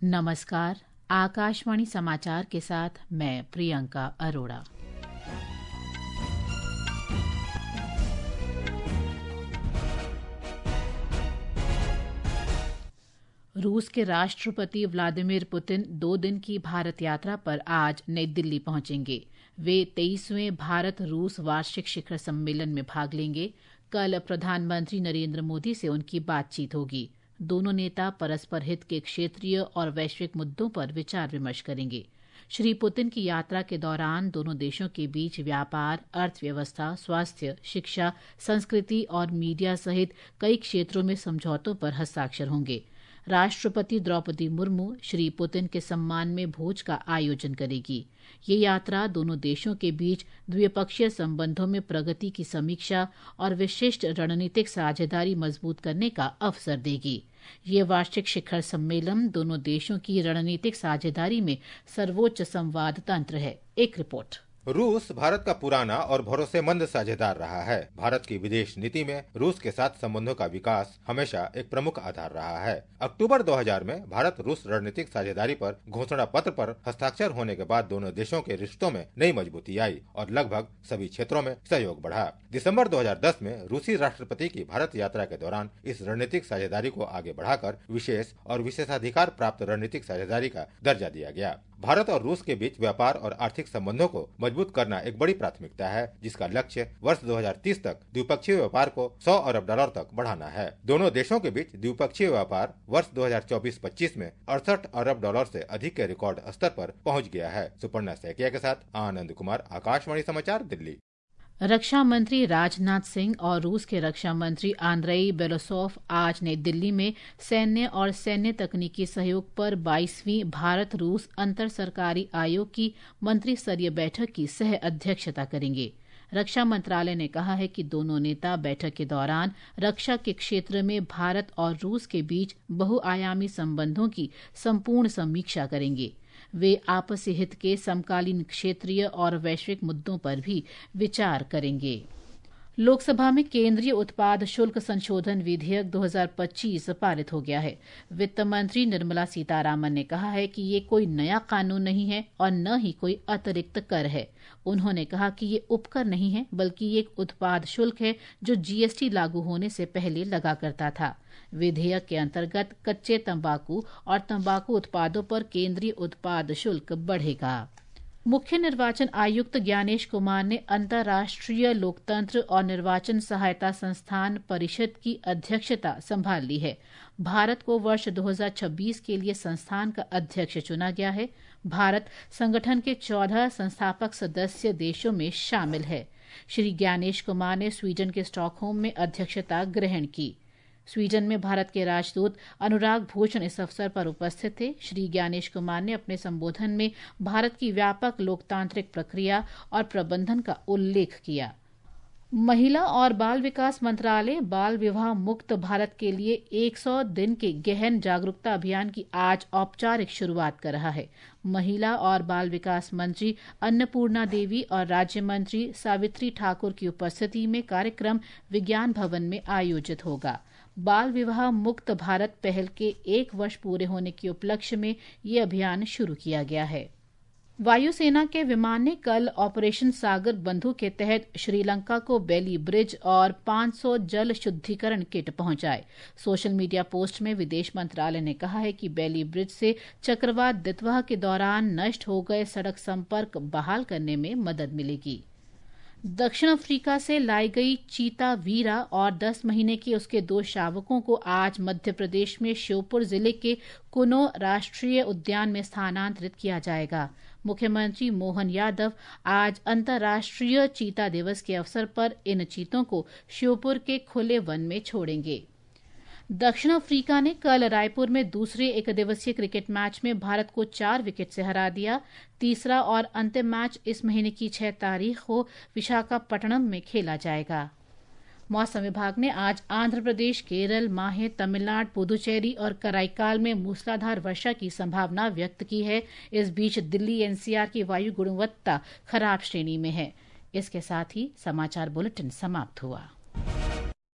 नमस्कार। आकाशवाणी समाचार के साथ मैं प्रियंका अरोड़ा। रूस के राष्ट्रपति व्लादिमीर पुतिन 2 दिन की भारत यात्रा पर आज नई दिल्ली पहुंचेंगे। वे 23वें भारत रूस वार्षिक शिखर सम्मेलन में भाग लेंगे। कल प्रधानमंत्री नरेंद्र मोदी से उनकी बातचीत होगी। दोनों नेता परस्पर हित के क्षेत्रीय और वैश्विक मुद्दों पर विचार विमर्श करेंगे। श्री पुतिन की यात्रा के दौरान दोनों देशों के बीच व्यापार, अर्थव्यवस्था, स्वास्थ्य, शिक्षा, संस्कृति और मीडिया सहित कई क्षेत्रों में समझौतों पर हस्ताक्षर होंगे। राष्ट्रपति द्रौपदी मुर्मू श्री पुतिन के सम्मान में भोज का आयोजन करेगी। ये यात्रा दोनों देशों के बीच द्विपक्षीय संबंधों में प्रगति की समीक्षा और विशिष्ट रणनीतिक साझेदारी मजबूत करने का अवसर देगी। ये वार्षिक शिखर सम्मेलन दोनों देशों की रणनीतिक साझेदारी में सर्वोच्च संवाद तंत्र है। एक रिपोर्ट। रूस भारत का पुराना और भरोसेमंद साझेदार रहा है। भारत की विदेश नीति में रूस के साथ संबंधों का विकास हमेशा एक प्रमुख आधार रहा है। अक्टूबर 2000 में भारत रूस रणनीतिक साझेदारी पर घोषणा पत्र पर हस्ताक्षर होने के बाद दोनों देशों के रिश्तों में नई मजबूती आई और लगभग सभी क्षेत्रों में सहयोग बढ़ा। दिसंबर 2010 में रूसी राष्ट्रपति की भारत यात्रा के दौरान इस रणनीतिक साझेदारी को आगे बढ़ाकर विशेष और विशेषाधिकार प्राप्त रणनीतिक साझेदारी का दर्जा दिया गया। भारत और रूस के बीच व्यापार और आर्थिक संबंधों को मजबूत करना एक बड़ी प्राथमिकता है, जिसका लक्ष्य वर्ष 2030 तक द्विपक्षीय व्यापार को $100 अरब तक बढ़ाना है। दोनों देशों के बीच द्विपक्षीय व्यापार वर्ष 2024-25 में $68 अरब से अधिक के रिकॉर्ड स्तर पर पहुंच गया है। सुपर्णा सैकिया के साथ आनंद कुमार, आकाशवाणी समाचार, दिल्ली। रक्षा मंत्री राजनाथ सिंह और रूस के रक्षा मंत्री आंद्रेई बेलोसोव आज नई दिल्ली में सैन्य और सैन्य तकनीकी सहयोग पर 22वीं भारत रूस अंतर सरकारी आयोग की मंत्री स्तरीय बैठक की सह अध्यक्षता करेंगे। रक्षा मंत्रालय ने कहा है कि दोनों नेता बैठक के दौरान रक्षा के क्षेत्र में भारत और रूस के बीच बहुआयामी संबंधों की संपूर्ण समीक्षा करेंगे। वे आपसी हित के समकालीन क्षेत्रीय और वैश्विक मुद्दों पर भी विचार करेंगे। लोकसभा में केंद्रीय उत्पाद शुल्क संशोधन विधेयक 2025 पारित हो गया है। वित्त मंत्री निर्मला सीतारामन ने कहा है कि ये कोई नया कानून नहीं है और न ही कोई अतिरिक्त कर है। उन्होंने कहा कि ये उपकर नहीं है, बल्कि ये एक उत्पाद शुल्क है जो जीएसटी लागू होने से पहले लगा करता था। विधेयक के अंतर्गत कच्चे तंबाकू और तंबाकू उत्पादों पर केंद्रीय उत्पाद शुल्क बढ़ेगा। मुख्य निर्वाचन आयुक्त ज्ञानेश कुमार ने अंतर्राष्ट्रीय लोकतंत्र और निर्वाचन सहायता संस्थान परिषद की अध्यक्षता संभाल ली है। भारत को वर्ष 2026 के लिए संस्थान का अध्यक्ष चुना गया है। भारत संगठन के 14 संस्थापक सदस्य देशों में शामिल है। श्री ज्ञानेश कुमार ने स्वीडन के स्टॉकहोम में अध्यक्षता ग्रहण की। स्वीडन में भारत के राजदूत अनुराग भूषण इस अवसर पर उपस्थित थे। श्री ज्ञानेश कुमार ने अपने संबोधन में भारत की व्यापक लोकतांत्रिक प्रक्रिया और प्रबंधन का उल्लेख किया। महिला और बाल विकास मंत्रालय बाल विवाह मुक्त भारत के लिए 100 दिन के गहन जागरूकता अभियान की आज औपचारिक शुरुआत कर रहा है। महिला और बाल विकास मंत्री अन्नपूर्णा देवी और राज्य मंत्री सावित्री ठाकुर की उपस्थिति में कार्यक्रम विज्ञान भवन में आयोजित होगा। बाल विवाह मुक्त भारत पहल के 1 वर्ष पूरे होने के उपलक्ष्य में ये अभियान शुरू किया गया है। वायुसेना के विमान ने कल ऑपरेशन सागर बंधु के तहत श्रीलंका को बेली ब्रिज और 500 जल शुद्धिकरण किट पहुंचाए। सोशल मीडिया पोस्ट में विदेश मंत्रालय ने कहा है कि बेली ब्रिज से चक्रवात दितवाह के दौरान नष्ट हो गए सड़क संपर्क बहाल करने में मदद मिलेगी। दक्षिण अफ्रीका से लाई गई चीता वीरा और 10 महीने के उसके 2 शावकों को आज मध्य प्रदेश में श्योपुर जिले के कुनो राष्ट्रीय उद्यान में स्थानांतरित किया जाएगा। मुख्यमंत्री मोहन यादव आज अंतर्राष्ट्रीय चीता दिवस के अवसर पर इन चीतों को श्योपुर के खुले वन में छोड़ेंगे। दक्षिण अफ्रीका ने कल रायपुर में दूसरे एकदिवसीय क्रिकेट मैच में भारत को 4 विकेट से हरा दिया। तीसरा और अंतिम मैच इस महीने की 6 तारीख को विशाखापट्टनम में खेला जाएगा। मौसम विभाग ने आज आंध्र प्रदेश, केरल, माहे, तमिलनाडु, पुदुचेरी और कराईकाल में मूसलाधार वर्षा की संभावना व्यक्त की है। इस बीच दिल्ली एनसीआर की वायु गुणवत्ता खराब श्रेणी में है। इसके साथ ही समाचार बुलेटिन समाप्त हुआ।